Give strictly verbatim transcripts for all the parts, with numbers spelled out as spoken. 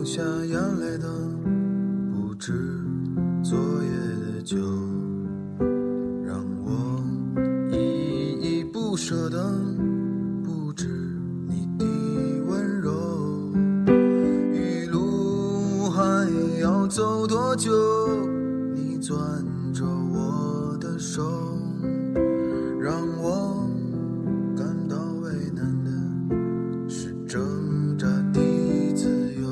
下眼泪的不止昨夜的酒，让我依依不舍的不止你的温柔。余路还要走多久？你攥着我的手，让我感到为难的是挣扎的自由。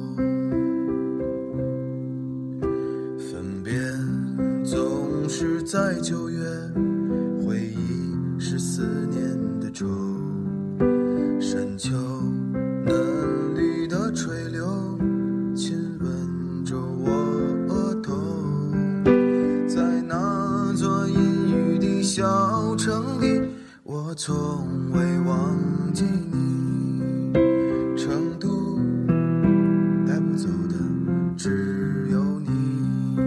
分别总是在九月，回忆是思念的愁。深秋嫩绿的垂柳亲吻着我额头，在那座阴雨的小城里，我从未忘记你。成都带不走的只有你，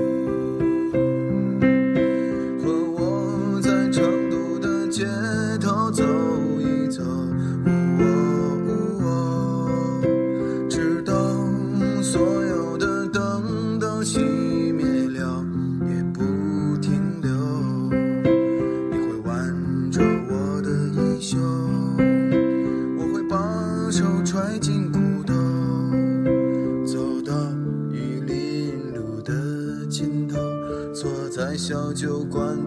和我在成都的街头走一走，直到所有的灯都熄灭了也不停留。你会挽着我的衣袖，我会把手揣进裤兜，走到玉林路的尽头，坐在小酒馆